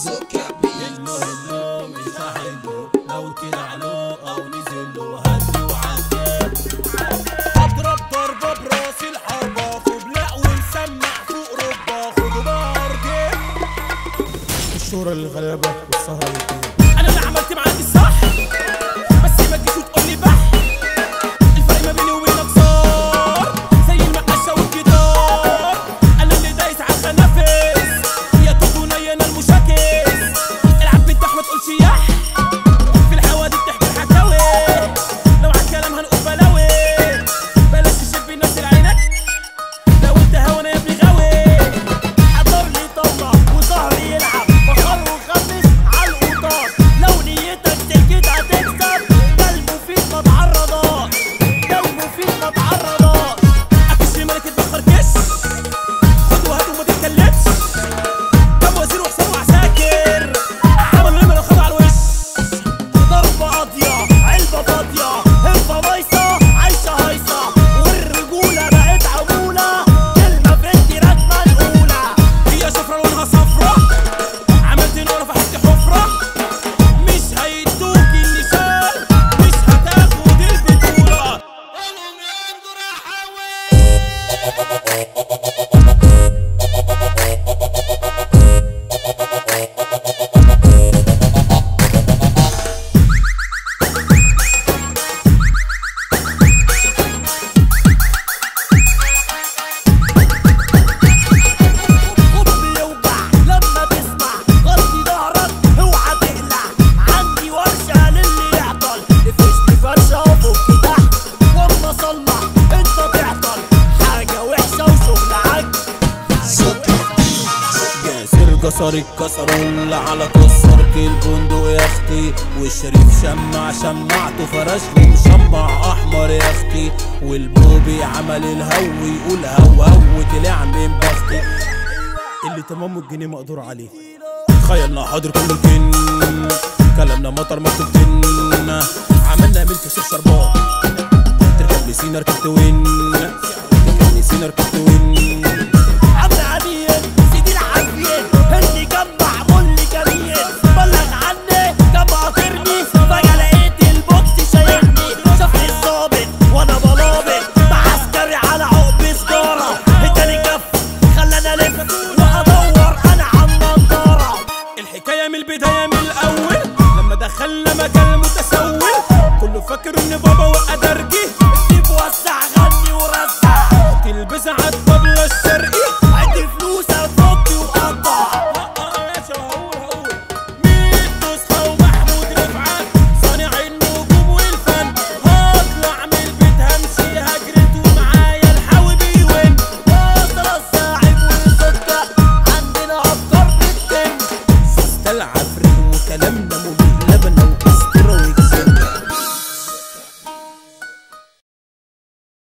هلو مش هحله لو طلع له او نزل له هدي وعداه. اضرب ضربه براس الحربه فبلق ونسمع فوق ربه خدوا بارجه. الشهرة للغلابه والسهره للدين. انا اللي عملت معاك الصح بس ما تجيش وتقول لي بح. الفرق ما بيني وبينك صار زي المقشه والجدار. انا اللي دايس على الخنافس يا توتو نينا المشاكس. العب بالدح ما تقولش يح في الحوادث بتحكي الحكاوي. لو عالكلام هنقول بلاوي بلاش تشب الناس العينك لو انت هوا انا يا ابني غاوي. حضر لي طاوله وظهري يلعب بخر وخمس على القطار. لو نيتك سكت هتكسب ده المفيد ما تعرضاش. ده المفيد ما تعرضاش. قفش ملك اتبخر كش خد وهات وما تتكلمش. كم وزير وحساب وعساكر عملوا لما لو خدوا على الوش. ضربة قاضية علبة فاضية هفة بايصة عايشة هايصة والرجولة بقت عمولة. كلمة في التراك منقولة هي شفرة لونها صفرة. عملت نورة فحت حفرة مش هيدوك النشان مش هتاخد البطولة. خد بيوجع لما تسمع غطي ظهرك اوعى تقلع. عندي ورشة للي يعطل افرشني فرشة وفك تحت واما اصلح انت تعطل. حاجة وحشة وشغل عك. جاسر كسر الكسرول على كسرت البندق يا اختي. والشريف شمعته فرشلي مشمع احمر يا اختي. والبوبي عمل الهو يقول هو طلع من بختي. اللي تمام الجنيه مقدور عليه. تخيلنا حاضر كله الجن كلامنا مطر مكتوب جن. عملنا ملك شيخ شربان تركب لي سينا ركبت وين. تركب لي سينا ركبت وين. عم عمير سيدي العافية اللي كان معمول لي جميل. بلغ عني كان قاطرني فجأة لقيت البوكس شايلني. شافني الظابط وانا بلابط مع عسكري على عقب سجارة. اداني كف خلاني الف وادور انا على النضارة. الحكاية من البداية من الاول لما دخلنا مجال متسول كله فاكر ان بابا وقدر